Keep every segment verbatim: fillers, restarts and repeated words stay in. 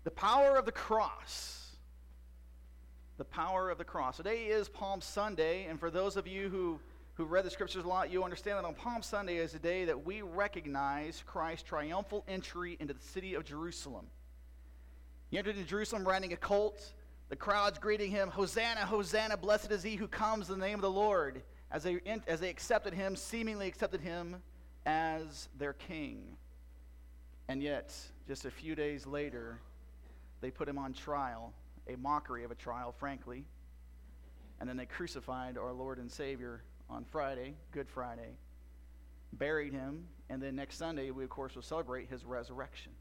The power of the cross. The power of the cross. Today is Palm Sunday, and for those of you who, who read the scriptures a lot, you understand that on Palm Sunday is a day that we recognize Christ's triumphal entry into the city of Jerusalem. He entered into Jerusalem riding a colt. The crowds greeting him, Hosanna, Hosanna, blessed is he who comes in the name of the Lord. As they, as they accepted him, seemingly accepted him as their king. And yet, just a few days later, they put him on trial, a mockery of a trial, frankly. And then they crucified our Lord and Savior on Friday, Good Friday, buried him, and then next Sunday we, of course, will celebrate his resurrection.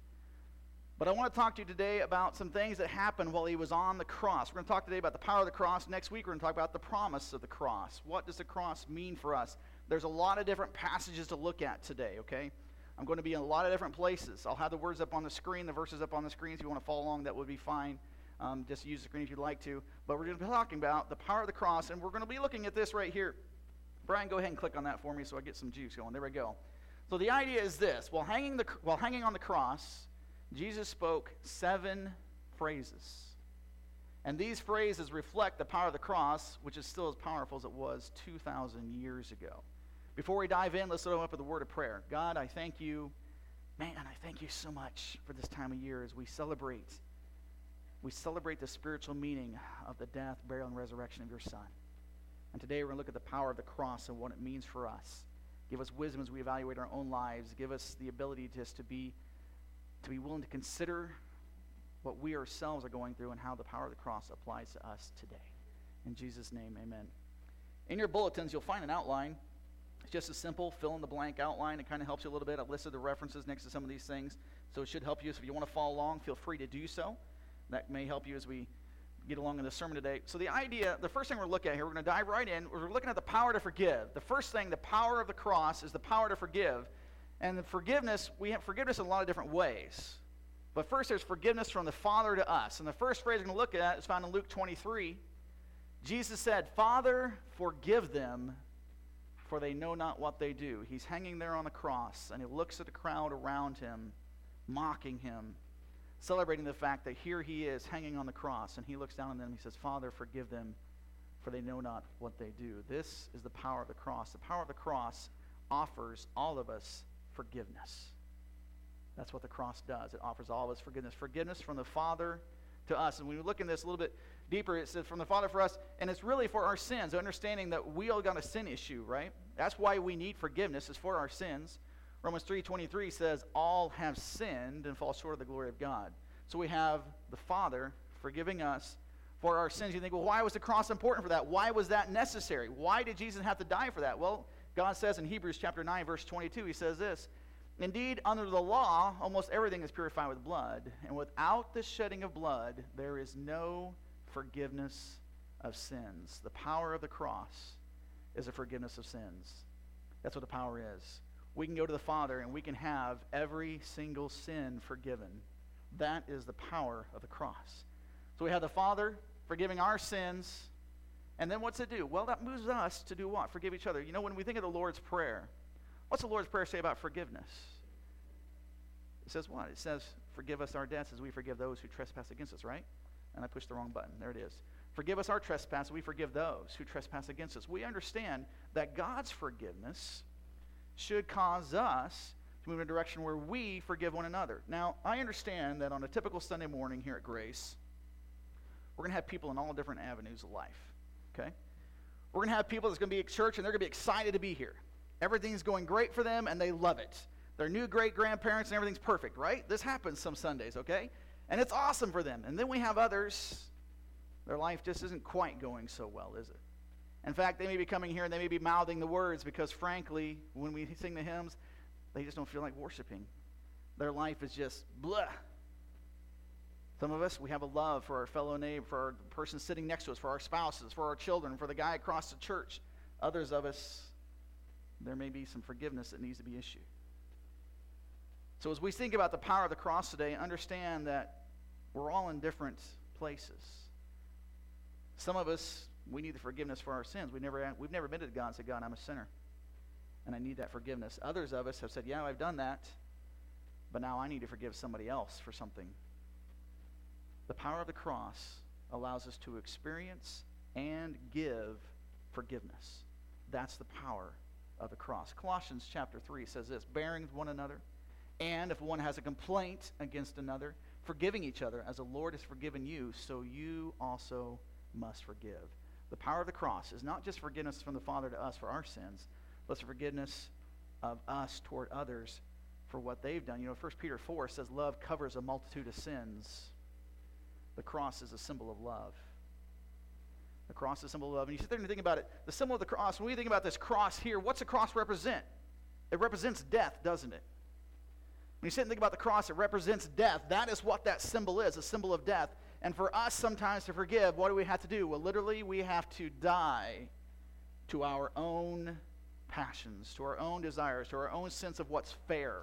But I want to talk to you today about some things that happened while he was on the cross. We're going to talk today about the power of the cross. Next week we're going to talk about the promise of the cross. What does the cross mean for us? There's a lot of different passages to look at today, okay? I'm going to be in a lot of different places. I'll have the words up on the screen, the verses up on the screen. If you want to follow along, that would be fine. Um, just use the screen if you'd like to. But we're going to be talking about the power of the cross, and we're going to be looking at this right here. Brian, go ahead and click on that for me so I get some juice going. There we go. So the idea is this. While hanging, the, while hanging on the cross, Jesus spoke seven phrases. And these phrases reflect the power of the cross, which is still as powerful as it was two thousand years ago. Before we dive in, let's open up with a word of prayer. God, I thank you. Man, I thank you so much for this time of year as we celebrate. We celebrate the spiritual meaning of the death, burial, and resurrection of your Son. And today we're going to look at the power of the cross and what it means for us. Give us wisdom as we evaluate our own lives. Give us the ability just to be, to be willing to consider what we ourselves are going through and how the power of the cross applies to us today. In Jesus' name, amen. In your bulletins, you'll find an outline. It's just a simple fill-in-the-blank outline. It kind of helps you a little bit. I've listed the references next to some of these things, so it should help you. So if you want to follow along, feel free to do so. That may help you as we get along in the sermon today. So the idea, the first thing we're looking at here, we're going to dive right in. We're looking at the power to forgive. The first thing, the power of the cross, is the power to forgive. And the forgiveness, we have forgiveness in a lot of different ways. But first, there's forgiveness from the Father to us. And the first phrase we're going to look at is found in Luke twenty-three. Jesus said, Father, forgive them, for they know not what they do. He's hanging there on the cross, and he looks at the crowd around him, mocking him, celebrating the fact that here he is hanging on the cross, and he looks down on them and he says, Father, forgive them, for they know not what they do. This is the power of the cross. The power of the cross offers all of us forgiveness. That's what the cross does. It offers all of us forgiveness. Forgiveness from the Father to us. And when we look in this a little bit deeper, it says from the Father for us, and it's really for our sins, understanding that we all got a sin issue, right? That's why we need forgiveness, is for our sins. Romans three twenty-three says, all have sinned and fall short of the glory of God. So we have the Father forgiving us for our sins. You think, well, why was the cross important for that? Why was that necessary? Why did Jesus have to die for that? Well, God says in Hebrews chapter nine, verse twenty-two, he says this, indeed, under the law, almost everything is purified with blood, and without the shedding of blood, there is no forgiveness of sins. The power of the cross is a forgiveness of sins. That's what the power is. We can go to the Father and we can have every single sin forgiven. That is the power of the cross. So we have the Father forgiving our sins, and then what's it do? Well, that moves us to do what? Forgive each other. You know, when we think of the Lord's Prayer, what's the Lord's Prayer say about forgiveness? It says what? It says, forgive us our debts as we forgive those who trespass against us, right? And I pushed the wrong button. There it is. Forgive us our trespasses, we forgive those who trespass against us. We understand that God's forgiveness should cause us to move in a direction where we forgive one another. Now, I understand that on a typical Sunday morning here at Grace, we're going to have people in all different avenues of life, okay? We're going to have people that's going to be at church, and they're going to be excited to be here. Everything's going great for them, and they love it. They're new great-grandparents, and everything's perfect, right? This happens some Sundays, okay? And it's awesome for them. And then we have others, their life just isn't quite going so well, is it? In fact, they may be coming here and they may be mouthing the words because, frankly, when we sing the hymns, they just don't feel like worshiping. Their life is just blah. Some of us, we have a love for our fellow neighbor, for our person sitting next to us, for our spouses, for our children, for the guy across the church. Others of us, there may be some forgiveness that needs to be issued. So as we think about the power of the cross today, understand that we're all in different places. Some of us, we need the forgiveness for our sins. We never, we've never been to God and said, God, I'm a sinner, and I need that forgiveness. Others of us have said, yeah, I've done that, but now I need to forgive somebody else for something The power of the cross allows us to experience and give forgiveness. That's the power of the cross. Colossians chapter three says this, bearing with one another, and if one has a complaint against another, forgiving each other, as the Lord has forgiven you, so you also must forgive. The power of the cross is not just forgiveness from the Father to us for our sins, but it's forgiveness of us toward others for what they've done. You know, First Peter four says love covers a multitude of sins. The cross is a symbol of love. The cross is a symbol of love. And you sit there and think about it. The symbol of the cross, when we think about this cross here, what's the cross represent? It represents death, doesn't it? When you sit and think about the cross, it represents death. That is what that symbol is, a symbol of death. And for us sometimes to forgive, what do we have to do? Well, literally, we have to die to our own passions, to our own desires, to our own sense of what's fair.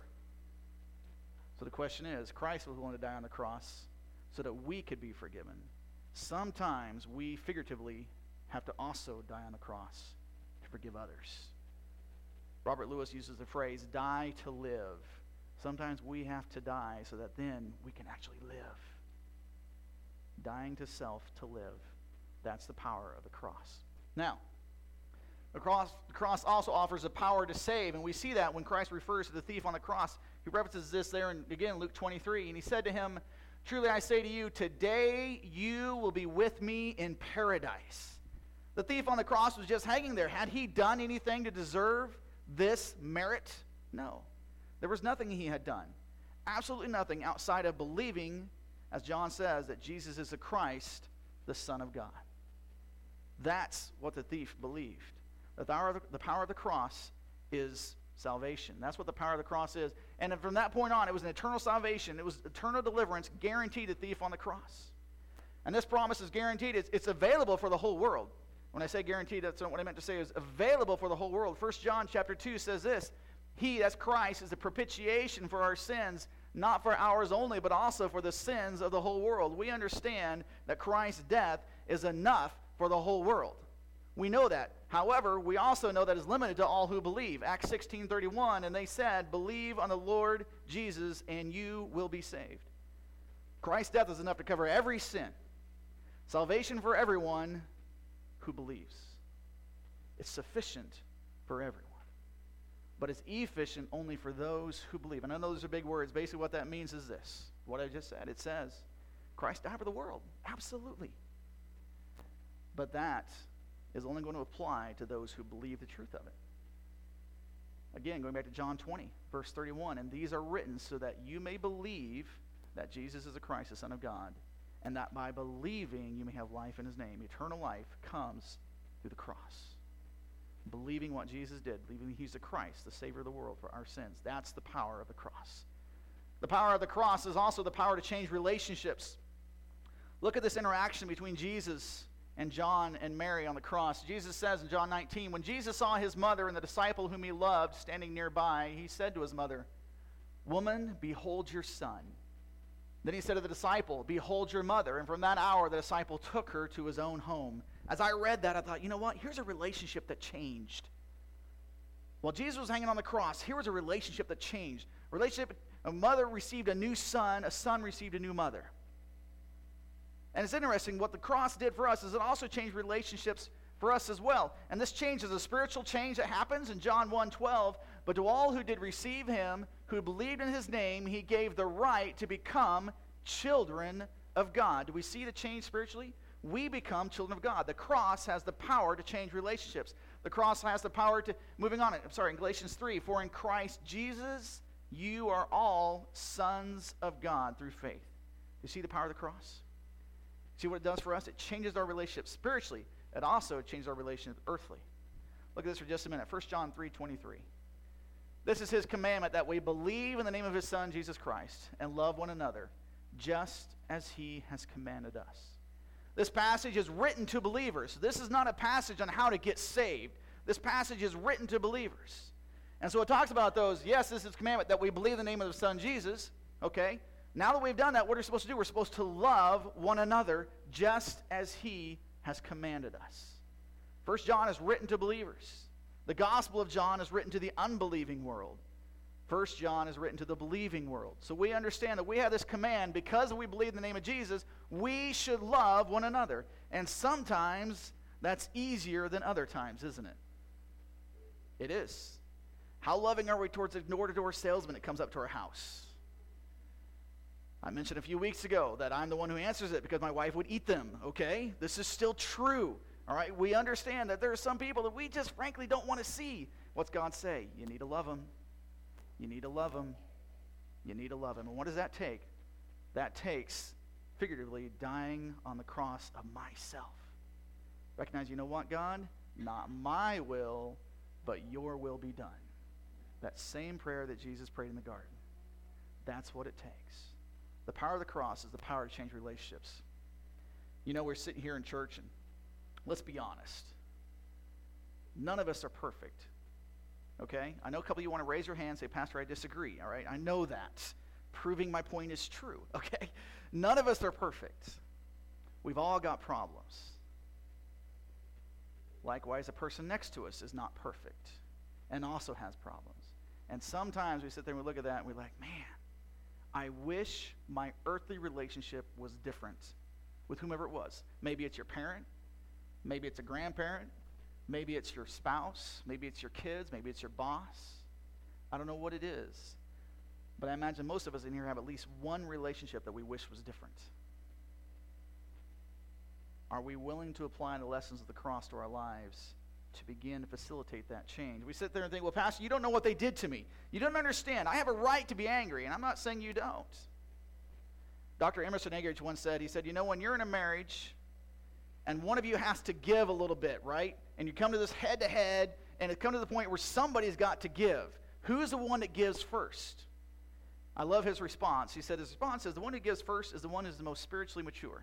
So the question is, Christ was willing to die on the cross so that we could be forgiven. Sometimes we figuratively have to also die on the cross to forgive others. Robert Lewis uses the phrase, die to live. Sometimes we have to die so that then we can actually live. Dying to self to live. That's the power of the cross. Now, the cross, the cross also offers the power to save, and we see that when Christ refers to the thief on the cross. He references this there in, again, Luke twenty-three, and he said to him, truly I say to you, today you will be with me in paradise. The thief on the cross was just hanging there. Had he done anything to deserve this merit? No. There was nothing he had done. Absolutely nothing outside of believing, as John says, that Jesus is the Christ, the Son of God. That's what the thief believed. The power of the, the power of the cross is salvation. That's what the power of the cross is. And from that point on, it was an eternal salvation. It was eternal deliverance guaranteed to the thief on the cross. And this promise is guaranteed. It's, it's available for the whole world. When I say guaranteed, that's what I meant to say is available for the whole world. First John chapter two says this, he, that's Christ, is the propitiation for our sins, not for ours only, but also for the sins of the whole world. We understand that Christ's death is enough for the whole world. We know that. However, we also know that it's limited to all who believe. Acts sixteen thirty-one, and they said, believe on the Lord Jesus and you will be saved. Christ's death is enough to cover every sin. Salvation for everyone who believes. It's sufficient for everyone. But it's efficient only for those who believe. And I know those are big words. Basically what that means is this. What I just said. It says, Christ died for the world. Absolutely. But that is only going to apply to those who believe the truth of it. Again, going back to John twenty, verse thirty-one, and these are written so that you may believe that Jesus is the Christ, the Son of God, and that by believing you may have life in his name. Eternal life comes through the cross. Believing what Jesus did, believing he's the Christ, the Savior of the world for our sins. That's the power of the cross. The power of the cross is also the power to change relationships. Look at this interaction between Jesus and John and Mary on the cross. Jesus says in John nineteen, when Jesus saw his mother and the disciple whom he loved standing nearby, he said to his mother, woman, behold your son. Then he said to the disciple, behold your mother. And from that hour, the disciple took her to his own home. As I read that, I thought, you know what? Here's a relationship that changed. While Jesus was hanging on the cross, here was a relationship that changed. A relationship, a mother received a new son, a son received a new mother. And it's interesting, what the cross did for us is it also changed relationships for us as well. And this change is a spiritual change that happens in John one twelve. But to all who did receive him, who believed in his name, he gave the right to become children of God. Do we see the change spiritually? We become children of God. The cross has the power to change relationships. The cross has the power to, moving on, I'm sorry, in Galatians three, for in Christ Jesus, you are all sons of God through faith. You see the power of the cross? See what it does for us? It changes our relationship spiritually. It also changes our relationship earthly. Look at this for just a minute. First John three twenty-three. This is his commandment, that we believe in the name of his Son, Jesus Christ, and love one another, just as he has commanded us. This passage is written to believers. This is not a passage on how to get saved. This passage is written to believers. And so it talks about those, yes, this is a commandment, that we believe in the name of the Son, Jesus, okay? Now that we've done that, what are we supposed to do? We're supposed to love one another just as he has commanded us. First John is written to believers. The Gospel of John is written to the unbelieving world. First John is written to the believing world. So we understand that we have this command, because we believe in the name of Jesus, we should love one another. And sometimes that's easier than other times, isn't it? It is. How loving are we towards a door-to-door salesman that comes up to our house? I mentioned a few weeks ago that I'm the one who answers it because my wife would eat them, okay? This is still true, all right? We understand that there are some people that we just frankly don't want to see. What's God say? You need to love them. You need to love them. You need to love them. And what does that take? That takes, figuratively, dying on the cross of myself. Recognize, you know what, God? Not my will, but your will be done. That same prayer that Jesus prayed in the garden. That's what it takes. The power of the cross is the power to change relationships. You know, we're sitting here in church, and let's be honest. None of us are perfect. Okay? I know a couple of you want to raise your hand and say, Pastor, I disagree. All right? I know that. Proving my point is true. Okay? None of us are perfect. We've all got problems. Likewise, the person next to us is not perfect and also has problems. And sometimes we sit there and we look at that and we're like, man, I wish my earthly relationship was different with whomever it was. Maybe it's your parent. Maybe it's a grandparent. Maybe it's your spouse. Maybe it's your kids. Maybe it's your boss. I don't know what it is. But I imagine most of us in here have at least one relationship that we wish was different. Are we willing to apply the lessons of the cross to our lives to begin to facilitate that change? We sit there and think, well, Pastor, you don't know what they did to me. You don't understand. I have a right to be angry, and I'm not saying you don't. Doctor Emerson Eggerichs once said, he said, you know, when you're in a marriage and one of you has to give a little bit, right? And you come to this head-to-head, and it comes to the point where somebody's got to give. Who's the one that gives first? I love his response. He said his response is, the one who gives first is the one who's the most spiritually mature.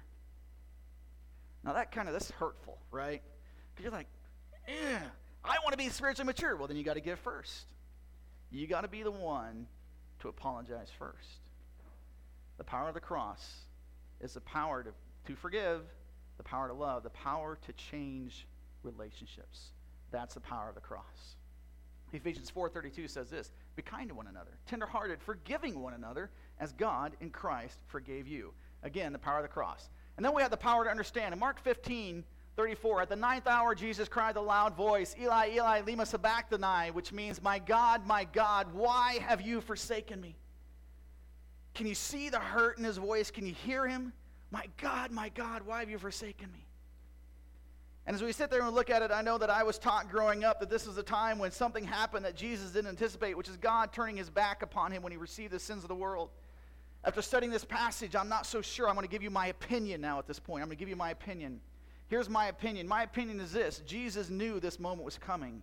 Now that kind of, that's hurtful, right? Because you're like, yeah, I want to be spiritually mature. Well, then you got to give first. You got to be the one to apologize first. The power of the cross is the power to, to forgive, the power to love, the power to change relationships. That's the power of the cross. Ephesians four thirty-two says this, be kind to one another, tenderhearted, forgiving one another, as God in Christ forgave you. Again, the power of the cross. And then we have the power to understand. In Mark fifteen thirty-four, at the ninth hour, Jesus cried with a loud voice, Eli, Eli, lema sabachthani, which means, my God, my God, why have you forsaken me? Can you see the hurt in his voice? Can you hear him? My God, my God, why have you forsaken me? And as we sit there and look at it, I know that I was taught growing up that this was a time when something happened that Jesus didn't anticipate, which is God turning his back upon him when he received the sins of the world. After studying this passage, I'm not so sure. I'm going to give you my opinion now at this point. I'm going to give you my opinion. Here's my opinion. My opinion is this. Jesus knew this moment was coming.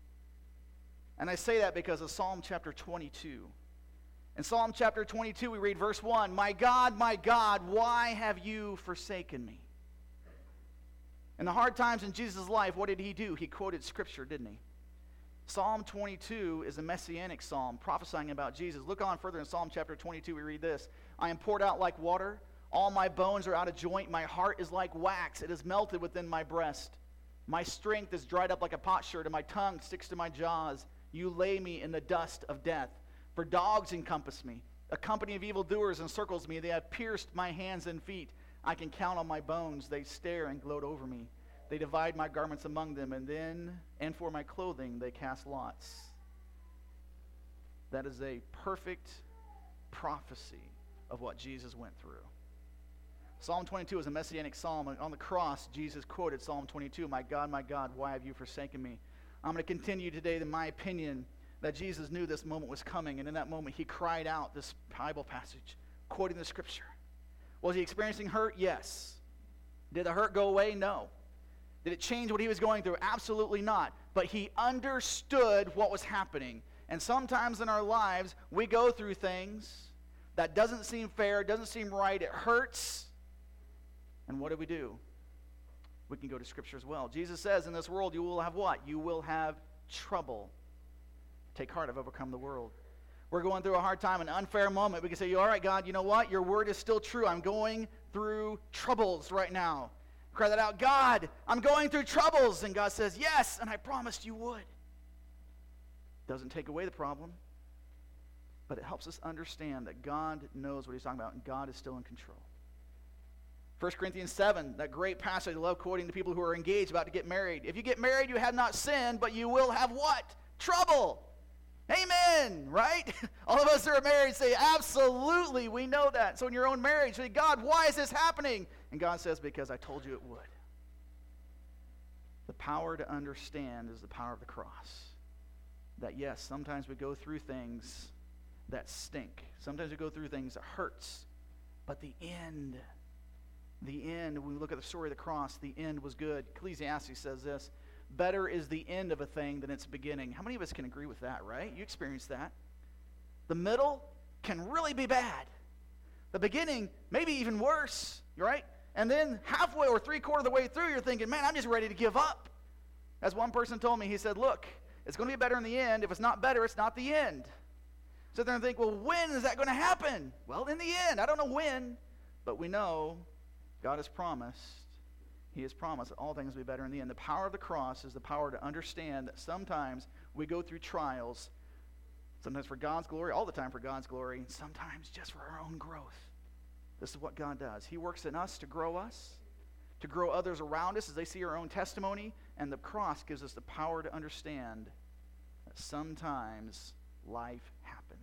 And I say that because of Psalm chapter twenty-two. In Psalm chapter twenty-two, we read verse one, my God, my God, why have you forsaken me? In the hard times in Jesus' life, what did he do? He quoted Scripture, didn't he? Psalm twenty-two is a messianic psalm prophesying about Jesus. Look on further in Psalm chapter twenty-two, we read this. I am poured out like water. All my bones are out of joint. My heart is like wax. It is melted within my breast. My strength is dried up like a potsherd, and my tongue sticks to my jaws. You lay me in the dust of death. For dogs encompass me. A company of evildoers encircles me. They have pierced my hands and feet. I can count on my bones. They stare and gloat over me. They divide my garments among them, and then, and for my clothing, they cast lots. That is a perfect prophecy of what Jesus went through. Psalm twenty-two is a messianic psalm. On the cross, Jesus quoted Psalm twenty-two, my God, my God, why have you forsaken me? I'm going to continue today, in my opinion, that Jesus knew this moment was coming, and in that moment, he cried out this Bible passage, quoting the Scripture. Was he experiencing hurt? Yes. Did the hurt go away? No. Did it change what he was going through? Absolutely not. But he understood what was happening. And sometimes in our lives, we go through things that doesn't seem fair, doesn't seem right, it hurts. And what do we do? We can go to Scripture as well. Jesus says, in this world you will have what? You will have trouble. Take heart, I've overcome the world. We're going through a hard time, an unfair moment. We can say, all right, God, you know what? Your word is still true. I'm going through troubles right now. Cry that out, God, I'm going through troubles. And God says, yes, and I promised you would. Doesn't take away the problem. but it helps us understand that God knows what he's talking about, and God is still in control. First Corinthians seven, that great passage I love quoting to people who are engaged, about to get married. If you get married, you have not sinned, but you will have what? Trouble. Amen, right? All of us that are married say, absolutely, we know that. So in your own marriage, say, God, why is this happening? And God says, because I told you it would. The power to understand is the power of the cross. That yes, sometimes we go through things that stink. Sometimes we go through things that hurts. But the end, the end, when we look at the story of the cross, the end was good. Ecclesiastes says this, better is the end of a thing than its beginning. How many of us can agree with that, right? You experienced that. The middle can really be bad. The beginning, maybe even worse, right? And then halfway or three-quarters of the way through, you're thinking, man, I'm just ready to give up. As one person told me, he said, look, it's going to be better in the end. If it's not better, it's not the end. So then I think, well, when is that going to happen? Well, in the end. I don't know when, but we know God has promised. He has promised that all things will be better in the end. The power of the cross is the power to understand that sometimes we go through trials, sometimes for God's glory, all the time for God's glory, and sometimes just for our own growth. This is what God does. He works in us to grow us, to grow others around us as they see our own testimony, and the cross gives us the power to understand that sometimes life happens.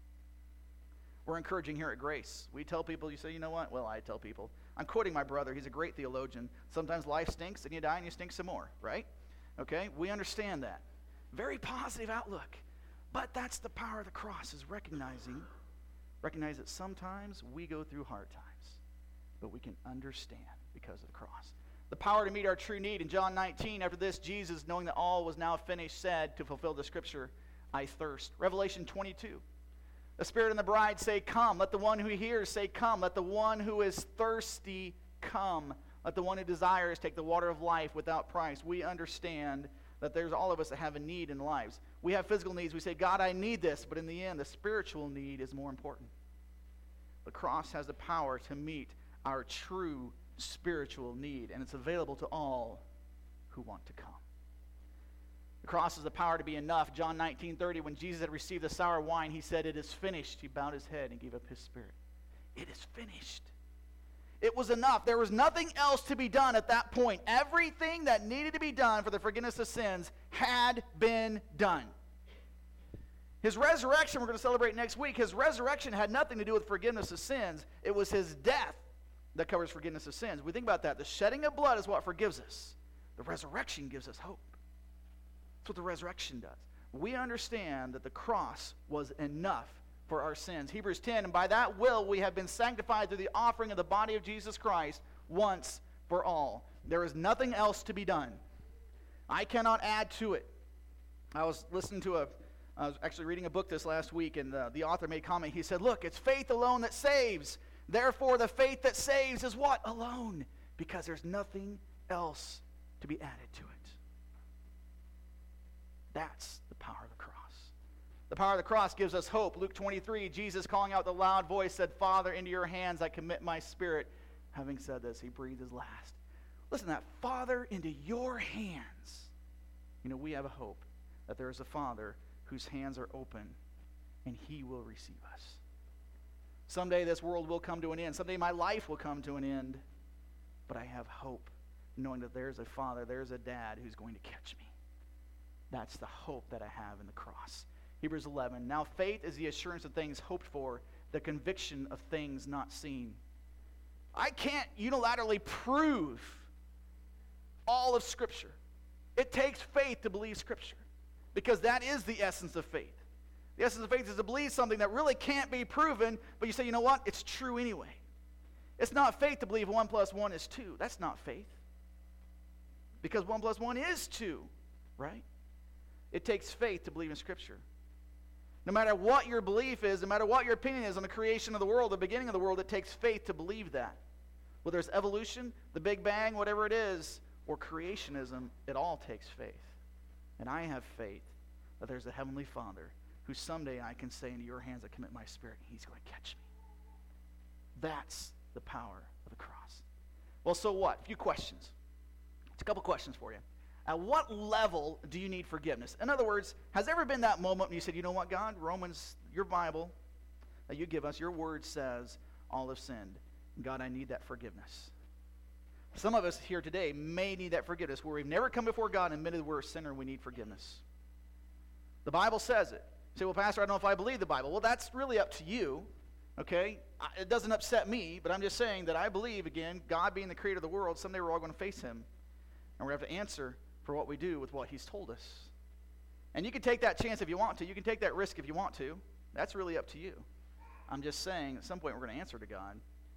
We're encouraging here at Grace. We tell people, you say, you know what? Well, I tell people. I'm quoting my brother. He's a great theologian. Sometimes life stinks, and you die, and you stink some more, right? Okay? We understand that. Very positive outlook. But that's the power of the cross, is recognizing, recognize that sometimes we go through hard times, but we can understand because of the cross. The power to meet our true need. In John nineteen, after this, Jesus, knowing that all was now finished, said, to fulfill the scripture, I thirst. Revelation twenty-two. The Spirit and the bride say, come. Let the one who hears say, come. Let the one who is thirsty come. Let the one who desires take the water of life without price. We understand that there's all of us that have a need in lives. We have physical needs. We say, God, I need this. But in the end, the spiritual need is more important. The cross has the power to meet our true spiritual need, and it's available to all who want to come. The cross is the power to be enough. John nineteen thirty, when Jesus had received the sour wine, he said, it is finished. He bowed his head and gave up his spirit. It is finished. It was enough. There was nothing else to be done at that point. Everything that needed to be done for the forgiveness of sins had been done. His resurrection, we're going to celebrate next week, his resurrection had nothing to do with forgiveness of sins. It was his death that covers forgiveness of sins. We think about that. The shedding of blood is what forgives us. The resurrection gives us hope. That's what the resurrection does. We understand that the cross was enough for our sins. Hebrews ten, and by that will we have been sanctified through the offering of the body of Jesus Christ once for all. There is nothing else to be done. I cannot add to it. I was listening to a, I was actually reading a book this last week, and the, the author made a comment. He said, look, it's faith alone that saves. Therefore, the faith that saves is what? Alone. Because there's nothing else to be added to it. That's the power of the cross. The power of the cross gives us hope. Luke twenty-three, Jesus calling out with a loud voice said, Father, into your hands I commit my spirit. Having said this, he breathed his last. Listen to that. Father, into your hands. You know, we have a hope that there is a Father whose hands are open, and he will receive us. Someday this world will come to an end. Someday my life will come to an end. But I have hope, knowing that there's a Father, there's a Dad who's going to catch me. That's the hope that I have in the cross. Hebrews eleven, now faith is the assurance of things hoped for, the conviction of things not seen. I can't unilaterally prove all of Scripture. It takes faith to believe Scripture, because that is the essence of faith. The essence of faith is to believe something that really can't be proven, but you say, you know what? It's true anyway. It's not faith to believe one plus one is two. That's not faith. Because one plus one is two, right? It takes faith to believe in Scripture. No matter what your belief is, no matter what your opinion is on the creation of the world, the beginning of the world, it takes faith to believe that. Whether it's evolution, the Big Bang, whatever it is, or creationism, it all takes faith. And I have faith that there's a Heavenly Father who someday I can say, into your hands I commit my spirit, and he's going to catch me. That's the power of the cross. Well, so what? A few questions. It's a couple questions for you. At what level do you need forgiveness? In other words, has there ever been that moment when you said, you know what, God, Romans, your Bible, that you give us. Your word says all have sinned. God, I need that forgiveness. Some of us here today may need that forgiveness where we've never come before God and admitted we're a sinner and we need forgiveness. The Bible says it. You say, well, Pastor, I don't know if I believe the Bible. Well, that's really up to you, okay? It doesn't upset me, but I'm just saying that I believe, again, God being the creator of the world, someday we're all going to face him, and we're going to have to answer for what we do with what he's told us. And you can take that chance if you want to. You can take that risk if you want to. That's really up to you. I'm just saying, at some point, we're going to answer to God.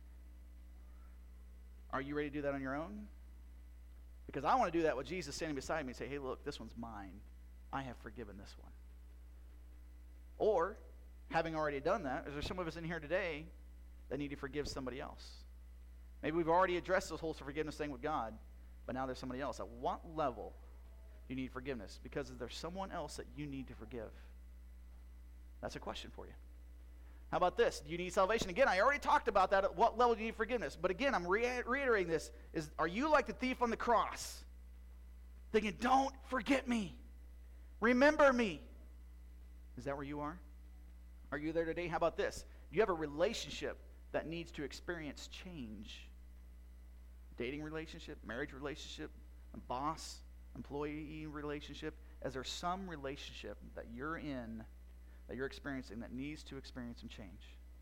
Are you ready to do that on your own? Because I want to do that with Jesus standing beside me and say, hey, look, this one's mine. I have forgiven this one. Or, having already done that, is there some of us in here today that need to forgive somebody else? Maybe we've already addressed this whole forgiveness thing with God, but now there's somebody else. At what level do you need forgiveness? Because is there someone else that you need to forgive? That's a question for you. How about this? Do you need salvation? Again, I already talked about that. At what level do you need forgiveness? But again, I'm re- reiterating this. Is, are you like the thief on the cross? Thinking, don't forget me. Remember me. Is that where you are? Are you there today? How about this? Do you have a relationship that needs to experience change? Dating relationship, marriage relationship, a boss, employee relationship? Is there some relationship that you're in, that you're experiencing, that needs to experience some change?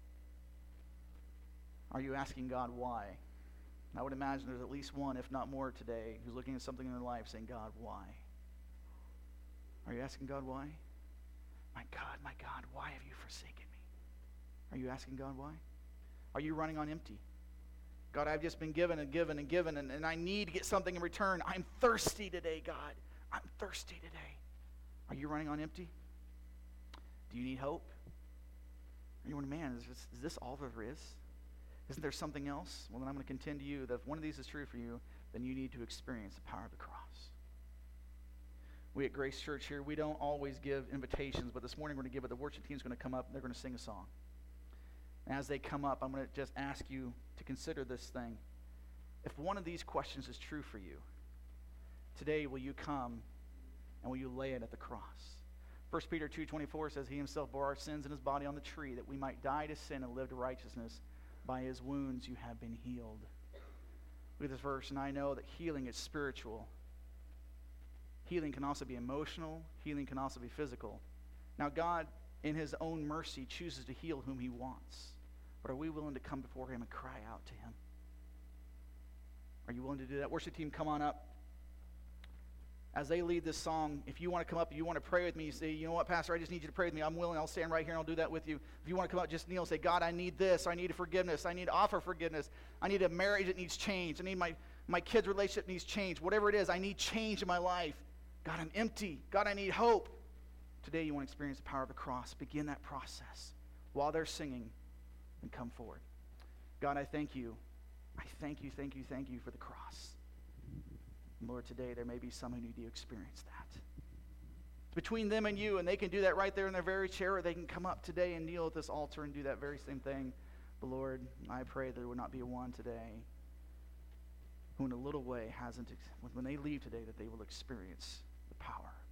Are you asking God why? I would imagine there's at least one, if not more today, who's looking at something in their life saying, God, why? Are you asking God why? My God, my God, why have you forsaken me? Are you asking God why? Are you running on empty? God, I've just been given and given and given, and, and I need to get something in return. I'm thirsty today, God. I'm thirsty today. Are you running on empty? Do you need hope? Are you wondering, man, is this, is this all there is? Isn't there something else? Well, then I'm going to contend to you that if one of these is true for you, then you need to experience the power of the cross. We at Grace Church here, we don't always give invitations, but this morning we're going to give it. The worship team's going to come up, and they're going to sing a song. And as they come up, I'm going to just ask you to consider this thing. If one of these questions is true for you, today will you come and will you lay it at the cross? First Peter two twenty-four says, he himself bore our sins in his body on the tree, that we might die to sin and live to righteousness. By his wounds you have been healed. Look at this verse, and I know that healing is spiritual. Healing can also be emotional. Healing can also be physical. Now, God, in his own mercy, chooses to heal whom he wants. But are we willing to come before him and cry out to him? Are you willing to do that? Worship team, come on up. As they lead this song, if you want to come up and you want to pray with me, you say, you know what, Pastor, I just need you to pray with me. I'm willing. I'll stand right here and I'll do that with you. If you want to come up, just kneel and say, God, I need this. I need forgiveness. I need to offer forgiveness. I need a marriage that needs change. I need my, my kids' relationship needs change. Whatever it is, I need change in my life. God, I'm empty. God, I need hope. Today you want to experience the power of the cross. Begin that process while they're singing and come forward. God, I thank you. I thank you, thank you, thank you for the cross. And Lord, today there may be some who need to experience that. It's between them and you, and they can do that right there in their very chair, or they can come up today and kneel at this altar and do that very same thing. But Lord, I pray there would not be one today who in a little way hasn't, when they leave today, that they will experience the power